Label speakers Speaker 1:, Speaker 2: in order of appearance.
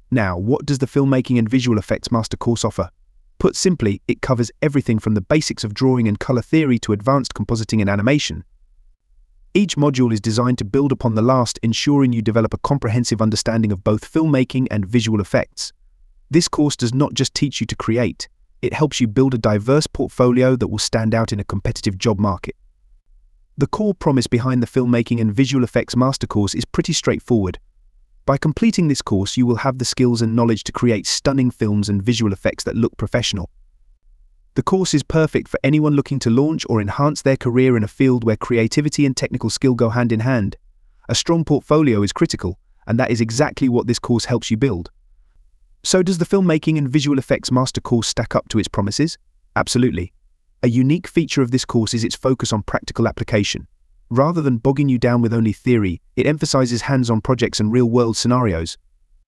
Speaker 1: Now, what does the Filmmaking and Visual Effects Master course offer? Put simply, it covers everything from the basics of drawing and color theory to advanced compositing and animation. Each module is designed to build upon the last, ensuring you develop a comprehensive understanding of both filmmaking and visual effects. This course does not just teach you to create, it helps you build a diverse portfolio that will stand out in a competitive job market. The core promise behind the Filmmaking and Visual Effects Master course is pretty straightforward. By completing this course, you will have the skills and knowledge to create stunning films and visual effects that look professional. The course is perfect for anyone looking to launch or enhance their career in a field where creativity and technical skill go hand in hand. A strong portfolio is critical, and that is exactly what this course helps you build. So does the Filmmaking and Visual Effects Master course stack up to its promises? Absolutely. A unique feature of this course is its focus on practical application. Rather than bogging you down with only theory, it emphasizes hands-on projects and real-world scenarios.